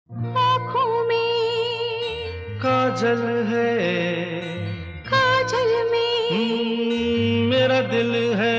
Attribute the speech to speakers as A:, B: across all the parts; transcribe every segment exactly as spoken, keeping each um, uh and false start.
A: आँखों में
B: काजल है,
A: काजल में
B: हम्म, मेरा दिल है।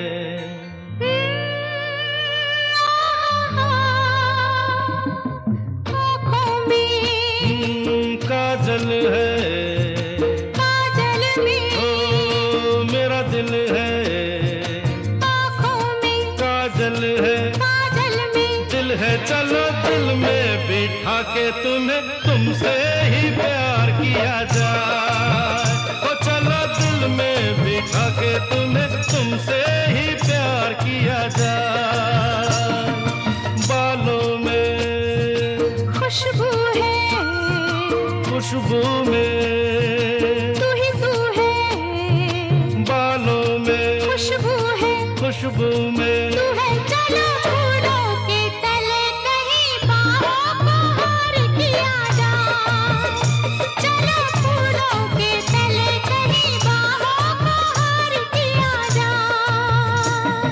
A: आँखों में
B: हम्म, काजल है,
A: काजल में
B: ओ मेरा दिल है।
A: आँखों में
B: काजल है,
A: काजल में
B: दिल है, चलो दिल में बिठा के तुम्हें तुमसे ही प्यार किया जाए। ओ चलो दिल में बिठा के तुम्हें तुमसे ही प्यार किया जाए। बालों में
A: खुशबू है,
B: खुशबू में
A: तू ही तू है।
B: बालों में
A: खुशबू है,
B: खुशबू में
A: तू है। चलो फूलों के तले कहीं बाहों को हार किया जाए। चलो फूलों के तले कहीं बाहों को हार किया जाए।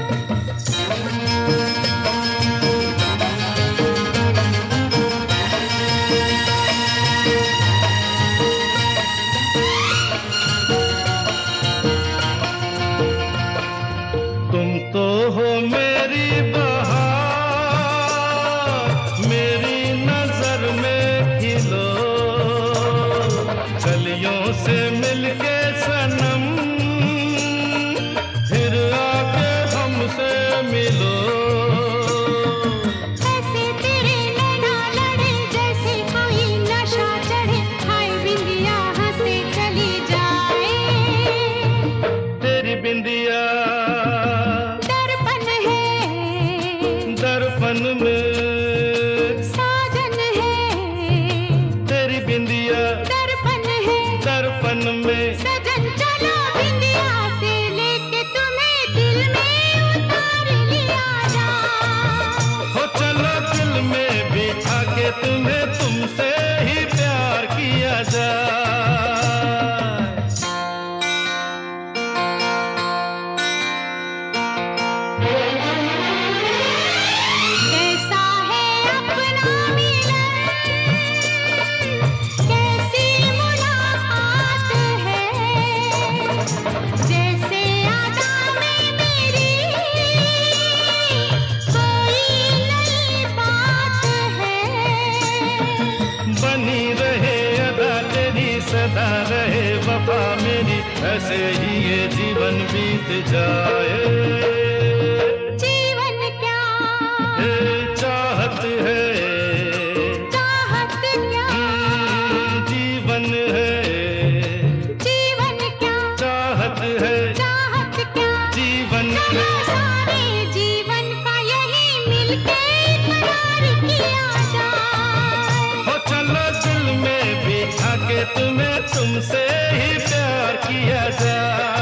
B: तुम तो हो मेरी बहार, मेरी नजर में खिलो। कलियों से मिलके सनम फिर आके हमसे मिलो।
A: ऐसे तेरे नैना लड़े जैसे कोई नशा चढ़े। हाय बिंदिया हंसे चली जाए।
B: तेरी बिंदिया
A: दर्पण है,
B: दर्पण में
A: साजन है।
B: तेरी बिंदिया
A: दर्पण है,
B: दर्पण में
A: सजन। चलो बिंदिया से लेके तुम्हें दिल में उतार लिया जाए।
B: हो चलो दिल में बिठा के तुम्हें तुमसे ही प्यार किया जाए।
A: कैसा है अपना मिलन, कैसी मुलाकात है। जैसे आदा में मेरी कोई नई बात है।
B: बनी रहे अदा तेरी, सदा रहे वफा मेरी, ऐसे ही ये जीवन बीत जाए।
A: जीवन क्या,
B: ये चाहत है,
A: चाहत क्या,
B: हम्म, जीवन है,
A: जीवन क्या,
B: चाहत है,
A: चाहत क्या।
B: जीवन
A: चलो
B: है।
A: सारे जीवन का यही मिलके इकरार किया जाए।
B: हो चलो दिल में बिठा के तुम्हें तुमसे ही प्यार किया जाए।